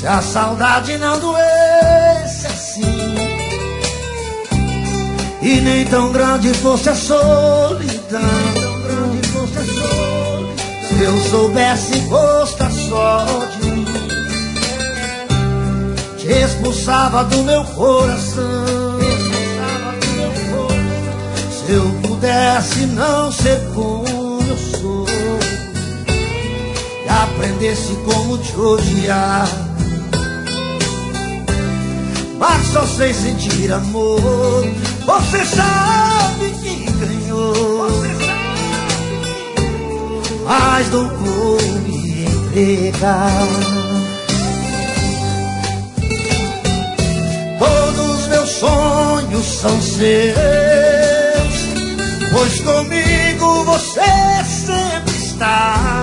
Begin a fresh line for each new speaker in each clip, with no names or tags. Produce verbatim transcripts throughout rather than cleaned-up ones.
a saudade não doesse assim, e nem tão grande fosse a solidão, se eu soubesse gostar só de mim, te expulsava do meu coração. Se eu pudesse não ser como eu sou, e aprendesse como te odiar, mas só sei sentir amor. Você sabe que ganhou, mas não vou me entregar. Todos meus sonhos são seus, pois comigo você sempre está.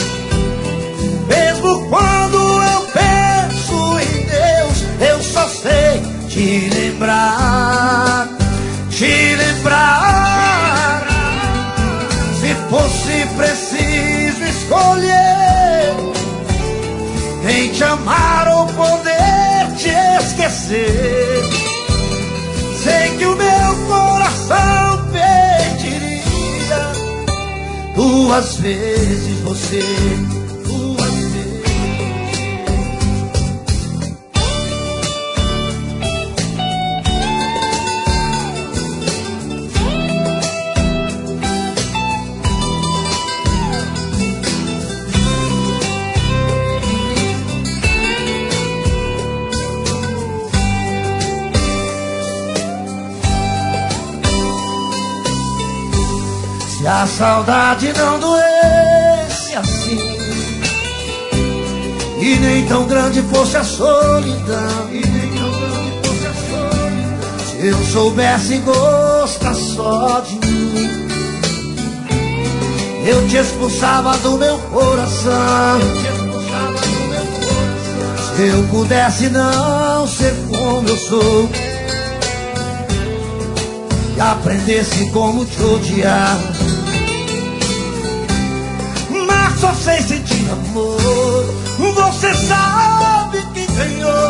Mesmo quando eu penso em Deus, eu só sei te lembrar, te lembrar. Se fosse preciso escolher em te amar ou poder te esquecer, sei que o meu coração pediria duas vezes você. Se a saudade não doesse assim, e nem tão grande fosse a solidão, e nem tão grande fosse a solidão, se eu soubesse gostar só de mim, eu te expulsava do meu coração. Se eu pudesse não ser como eu sou, e aprendesse como te odiar, mas só sei sentir amor. Você sabe que ganhou,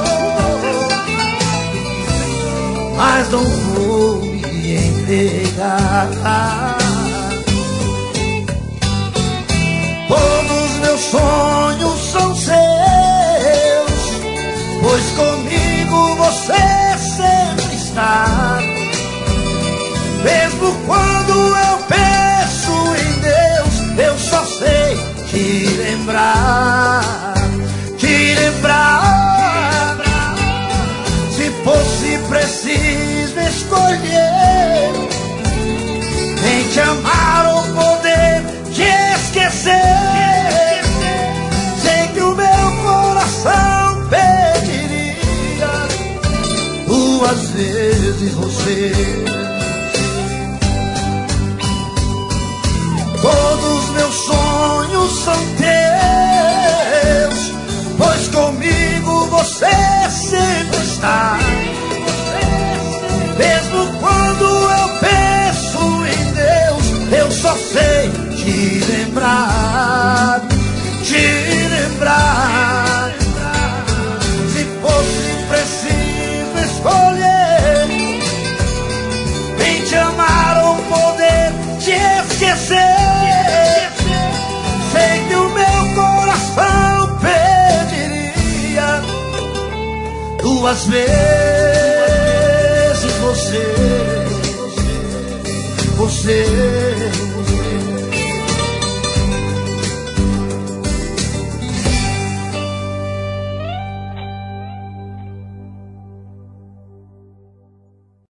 mas não vou me entregar. Todos meus sonhos são seus, pois comigo você sempre está. Mesmo quando eu penso em Deus, eu só sei te lembrar, te lembrar. Se fosse preciso escolher em te amar ou poder te esquecer, sei que o meu coração pediria duas vezes você. Todos meus sonhos são teus, pois comigo você sempre está. Mesmo quando eu penso em Deus, eu só sei te lembrar, te lembrar. Se fosse preciso escolher em te amar ou poder te esquecer, sei que o meu coração pediria duas vezes você, você, você.